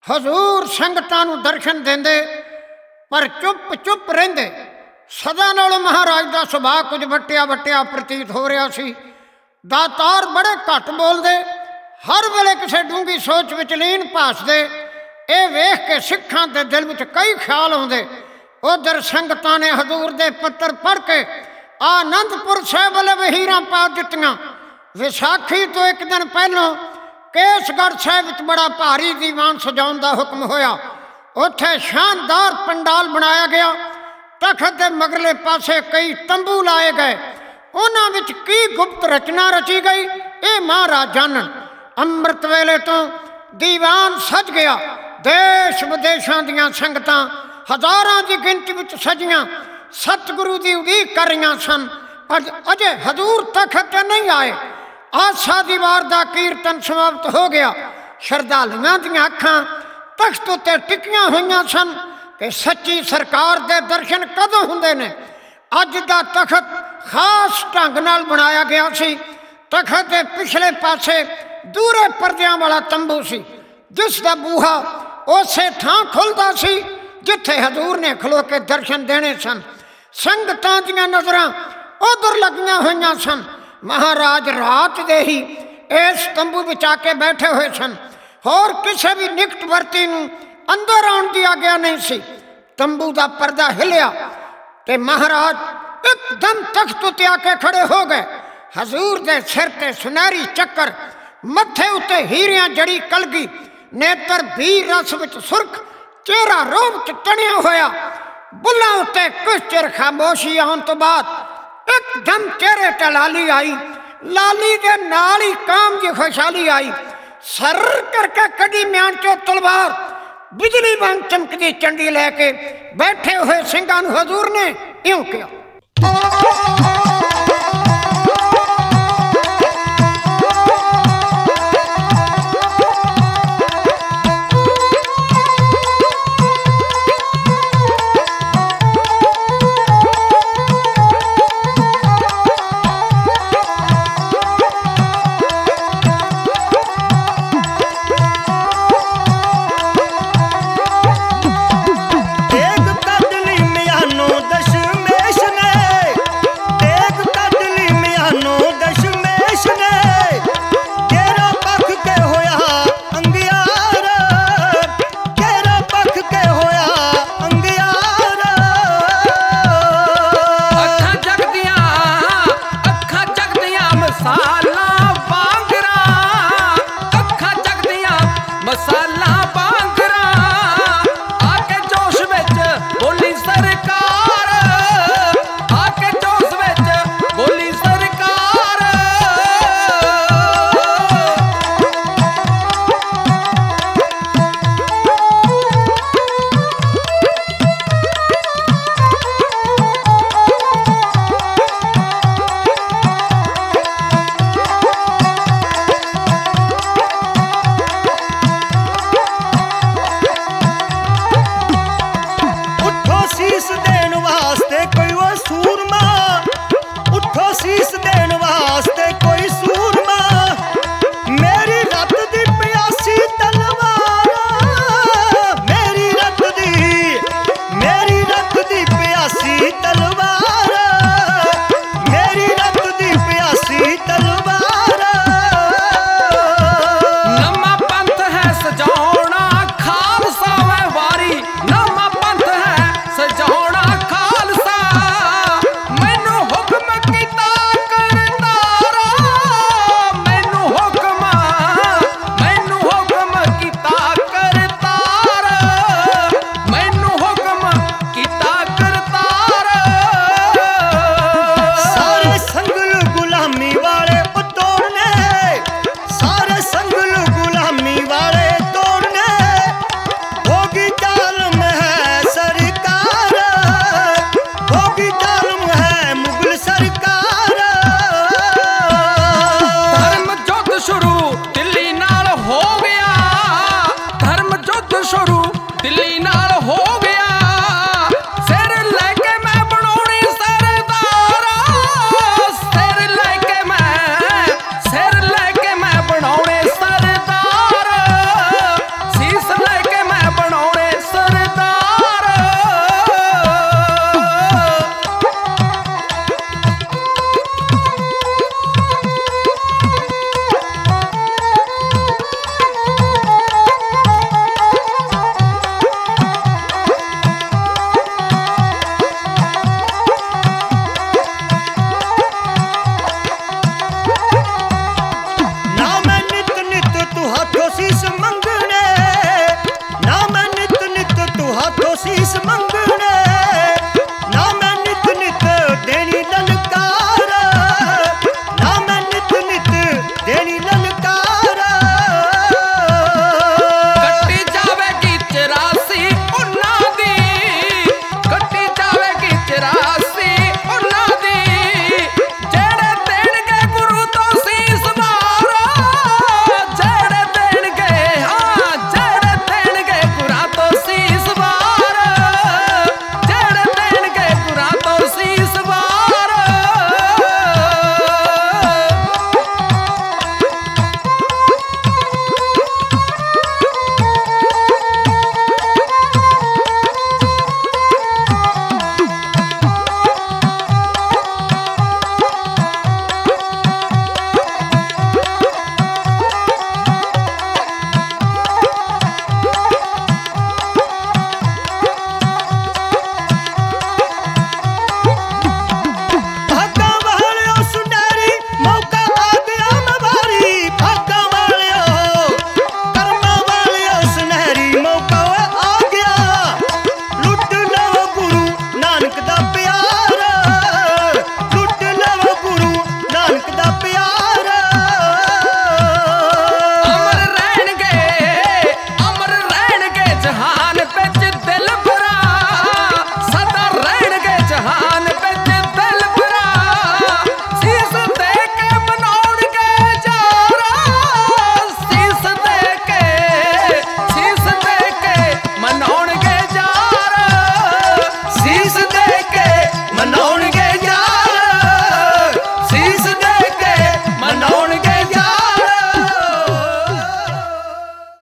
हजूर संगतां नूं दर्शन देंदे पर चुप चुप रहिंदे। सदा नालों महाराज का सुभाव कुछ वटिया वटिया प्रतीत हो रहा सी। दातार बड़े घट बोलते, हर वेले किसी डूंगी सोच विच लीन भासते। ये वेख के सिखां दे दिल विच कई ख्याल आउंदे। उधर संगतां ने हजूर दे पत्र पढ़ के आनंदपुर साहिब वाले वहीरां पा दित्तियां। विसाखी तो एक दिन पहलों केसगढ़ साहिब विच बड़ा भारी दीवान सजाउण दा हुक्म होया। उत्थे शानदार पंडाल बनाया गया। तखत के मगरले पासे कई तंबू लाए गए। उन्हां विच की गुप्त रचना रची गई ये महाराज जानन। अमृत वेले तो दीवान सज गया। देश विदेशों दीआं संगतां हजारां की गिनती विच सजियां सतगुरु की उड़ीक कर रही सन। अजे हजूर तखत ते नहीं आए। आसा दी वार दा कीर्तन समाप्त हो गया। श्रद्धालुओं दीआं अखां तख्त उत्ते टिकियां होईयां सन कि सच्ची सरकार दे दर्शन कदों हुंदे ने। अज दा तखत खास ढंग नाल बनाया गया सी। तखत के पिछले पासे दूरे परदियां वाला तंबू सी, जिस दा बूहा उसे थां खुलदा सी जिथे हजूर ने खलो के दर्शन देने सन। संगतां दीआं नज़रां उधर लगियां होईयां सन। महाराज रात दे ही इस तंबू विच आके बैठे हुए सन। होर किसी भी निकटवर्ती नूं अंदर आउण दी आग्या नहीं सी। तंबू का परदा हिलिया ते महाराज एकदम तख्त उत्ते आके खड़े हो गए। हजूर दे सिर ते सुनहरी चक्कर, मत्थे उत्ते हीरियां जड़ी कलगी, नेत्र भी रस विच सुर्ख, चेहरा रोब च तणिया होया। बुल्लां उत्ते कुछ चिर खामोशी आउण तो बाद एकदम चेहरे ते लाली आई। लाली दे नाल ही काम की खुशहाली आई। सर करके कड़ी म्यान चो तलवार बिजली वांग चमकदी चंडी लैके बैठे हुए सिंघां नूं हजूर ने इउं कहा। एक कदली म्यानो दशमेश ने ਮੰਗਣਾ